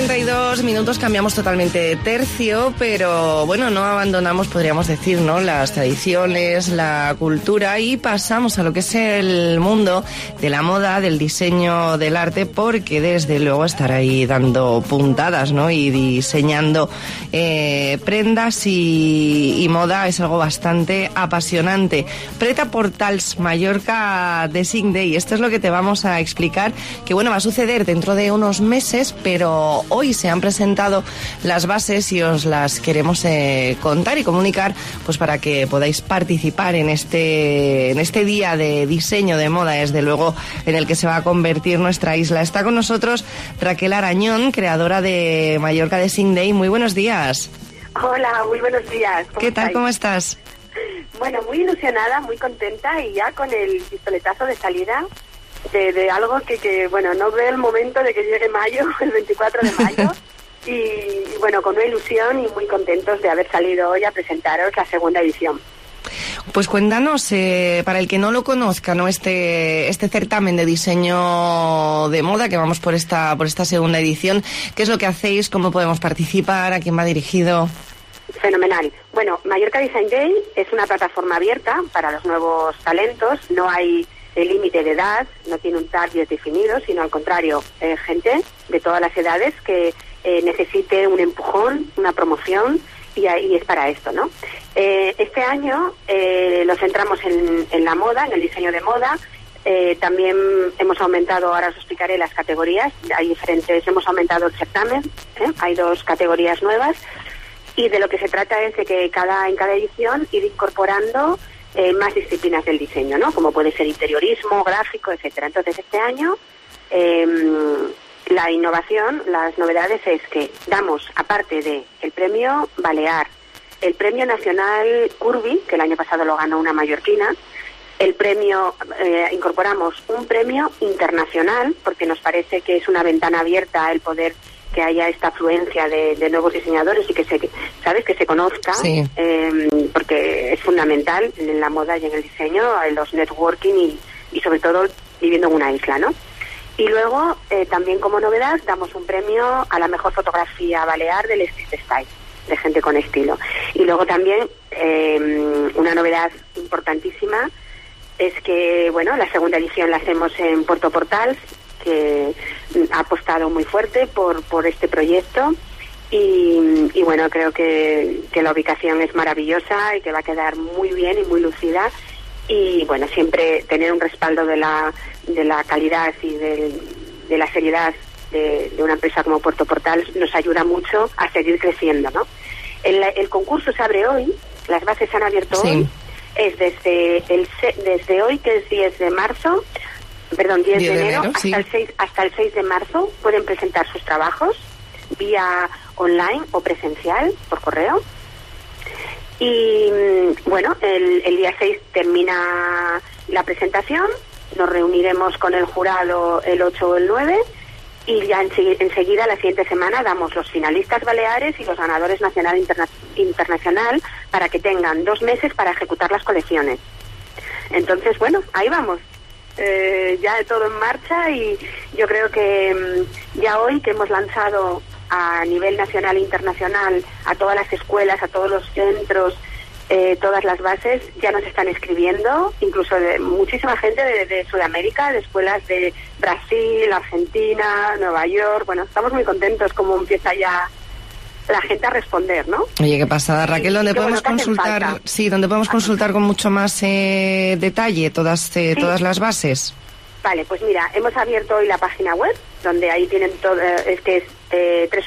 9:32, cambiamos totalmente de tercio, pero bueno, no abandonamos, podríamos decir, ¿no?, las tradiciones, la cultura, y pasamos a lo que es el mundo de la moda, del diseño, del arte, porque desde luego estar ahí dando puntadas, ¿no?, y diseñando prendas y moda es algo bastante apasionante. Pret-a-Portals Mallorca Design Day, esto es lo que te vamos a explicar, que bueno, va a suceder dentro de unos meses, pero hoy se han presentado las bases y os las queremos contar y comunicar, pues para que podáis participar en este día de diseño de moda, desde luego, en el que se va a convertir nuestra isla. Está con nosotros Raquel Arañón, creadora de Mallorca Design Day. Muy buenos días. Hola, muy buenos días. ¿Qué tal? ¿Cómo estás? Bueno, muy ilusionada, muy contenta y ya con el pistoletazo de salida de algo que bueno, no veo el momento de que llegue mayo, el 24 de mayo, y bueno, con una ilusión y muy contentos de haber salido hoy a presentaros la segunda edición. Pues cuéntanos, para el que no lo conozca, ¿no?, este certamen de diseño de moda, que vamos por esta segunda edición, ¿qué es lo que hacéis? ¿Cómo podemos participar? ¿A quién va dirigido? Fenomenal. Bueno, Mallorca Design Day es una plataforma abierta para los nuevos talentos, no hay límite de edad, no tiene un target definido, sino al contrario, gente de todas las edades que necesite un empujón, una promoción, y es para esto, ¿no? Este año lo centramos en la moda, en el diseño de moda. También hemos aumentado, ahora os explicaré las categorías, hay diferentes, hemos aumentado el certamen, hay 2 categorías nuevas, y de lo que se trata es de que en cada edición ir incorporando más disciplinas del diseño, ¿no?, como puede ser interiorismo, gráfico, etcétera. Entonces, este año la innovación, las novedades es que damos, aparte de el premio Balear, el premio nacional Curvy, que el año pasado lo ganó una mallorquina, el premio, incorporamos un premio internacional, porque nos parece que es una ventana abierta el poder que haya esta afluencia de nuevos diseñadores y que se conozca, sí. Porque es fundamental en la moda y en el diseño, en los networking y sobre todo viviendo en una isla, ¿no? Y luego, también como novedad, damos un premio a la mejor fotografía balear del street style, de gente con estilo. Y luego también, una novedad importantísima es que, bueno, la segunda edición la hacemos en Pret-a-Portals, que ha apostado muy fuerte por este proyecto y bueno, creo que la ubicación es maravillosa y que va a quedar muy bien y muy lucida, y bueno, siempre tener un respaldo de la calidad y de la seriedad de una empresa como Pret-a-Portals nos ayuda mucho a seguir creciendo, ¿no? El concurso se abre hoy, las bases se han abierto hoy, es desde hoy, que es 10 de enero sí. hasta el 6 de marzo pueden presentar sus trabajos vía online o presencial por correo. Y bueno, el día 6 termina la presentación, nos reuniremos con el jurado el 8 o el 9 y ya enseguida, la siguiente semana, damos los finalistas baleares y los ganadores nacional e internacional para que tengan 2 meses para ejecutar las colecciones. Entonces, bueno, ahí vamos. Ya todo en marcha, y yo creo que ya hoy que hemos lanzado a nivel nacional e internacional a todas las escuelas, a todos los centros, todas las bases ya nos están escribiendo, incluso muchísima gente de Sudamérica, de escuelas de Brasil, Argentina, Nueva York. Bueno, estamos muy contentos como empieza ya la gente a responder, ¿no? Oye, qué pasada, Raquel, ¿dónde podemos consultar? Sí, ¿dónde podemos consultar con mucho más detalle todas las bases? Vale, pues mira, hemos abierto hoy la página web, donde ahí tienen todo, que es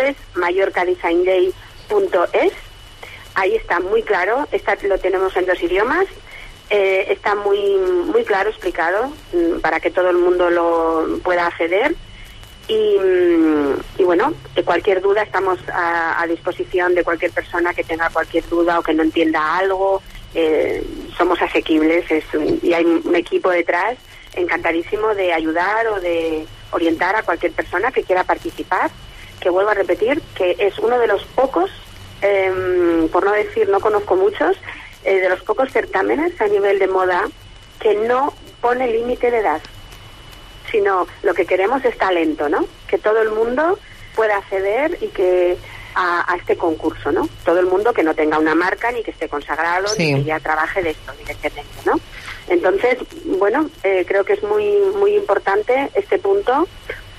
www.mallorcadesignday.es. Ahí está muy claro, lo tenemos en 2 idiomas, está muy muy claro explicado para que todo el mundo lo pueda acceder. Y bueno, de cualquier duda estamos a disposición de cualquier persona que tenga cualquier duda o que no entienda algo. Somos asequibles, y hay un equipo detrás encantadísimo de ayudar o de orientar a cualquier persona que quiera participar, que vuelvo a repetir que es uno de los pocos, por no decir no conozco muchos, de los pocos certámenes a nivel de moda que no pone límite de edad, sino lo que queremos es talento, ¿no? Que todo el mundo pueda acceder y que a este concurso, ¿no? Todo el mundo que no tenga una marca ni que esté consagrado ni que ya trabaje de esto directamente, ¿no? Entonces, bueno, creo que es muy importante este punto.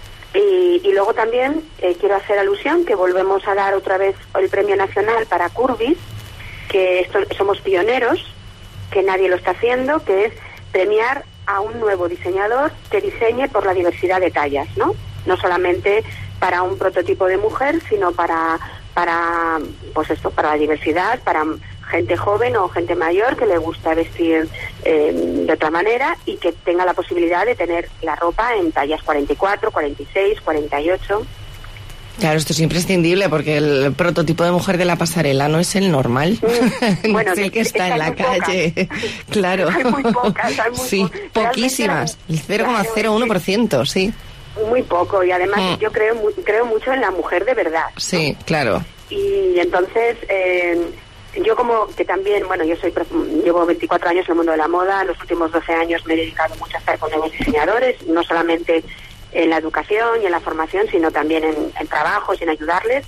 Y luego también quiero hacer alusión que volvemos a dar otra vez el Premio Nacional para Courbis, que somos pioneros, que nadie lo está haciendo, que es premiar a un nuevo diseñador que diseñe por la diversidad de tallas, ¿no? No solamente para un prototipo de mujer, sino para pues esto, para la diversidad, para gente joven o gente mayor que le gusta vestir de otra manera y que tenga la posibilidad de tener la ropa en tallas 44, 46, 48. Claro, esto es imprescindible porque el prototipo de mujer de la pasarela no es el normal. Bueno, es el que está en la calle. Claro. Hay muy pocas, sí, poquísimas. El 0,01%, sí. Muy poco, y además yo creo mucho en la mujer de verdad, ¿no? Sí, claro. Y entonces yo como que también, bueno, llevo 24 años en el mundo de la moda. Los últimos 12 años me he dedicado mucho a estar con nuevos diseñadores, no solamente en la educación y en la formación, sino también en trabajos y en ayudarles.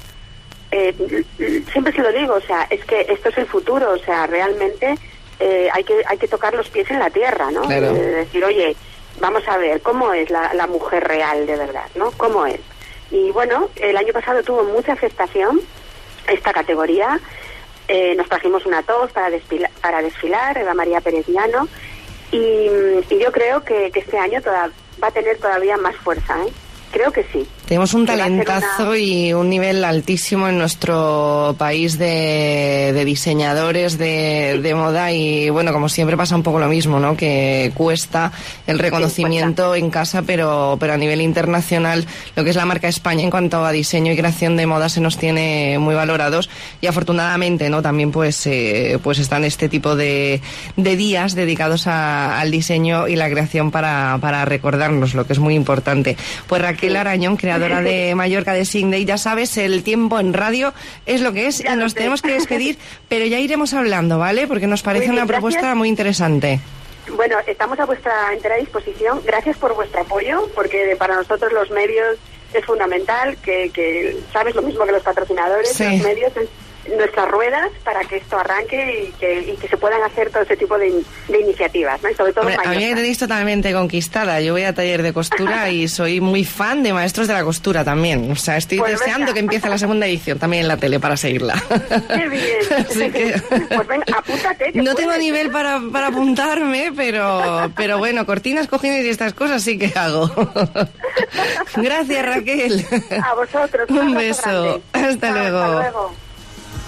Siempre se lo digo, o sea, es que esto es el futuro, o sea, realmente hay que tocar los pies en la tierra, ¿no? Claro. Decir, oye, vamos a ver cómo es la mujer real de verdad, ¿no? ¿Cómo es? Y bueno, el año pasado tuvo mucha aceptación esta categoría. Nos trajimos una tos para desfilar, Eva María Pérez Llano, y yo creo que este año va a tener todavía más fuerza, ¿eh? Creo que sí. Tenemos un talentazo y un nivel altísimo en nuestro país de diseñadores de moda, y bueno, como siempre pasa un poco lo mismo, ¿no? Que cuesta el reconocimiento en casa, pero a nivel internacional lo que es la marca España en cuanto a diseño y creación de moda se nos tiene muy valorados, y afortunadamente, ¿no? También pues están este tipo de días dedicados al diseño y la creación para recordarnos, lo que es muy importante. Pues Raquel Arañón, creadora de Mallorca Design Day, ya sabes, el tiempo en radio es lo que es, y nos tenemos que despedir, pero ya iremos hablando, ¿vale? Porque nos parece una propuesta muy interesante. Bueno, estamos a vuestra entera disposición. Gracias por vuestro apoyo, porque para nosotros los medios es fundamental, que sabes lo mismo que los patrocinadores, sí. Los medios es nuestras ruedas para que esto arranque y que se puedan hacer todo ese tipo de iniciativas, ¿no? Y sobre todo a mí me tenéis totalmente conquistada. Yo voy a taller de costura y soy muy fan de Maestros de la Costura también. O sea, estoy deseando que empiece la segunda edición también en la tele para seguirla. ¡Qué bien! Así que... Pues ven, apúntate. No tengo nivel para apuntarme, pero bueno, cortinas, cojines y estas cosas sí que hago. Gracias, Raquel. A vosotros. Un beso. Hasta luego. Hasta luego.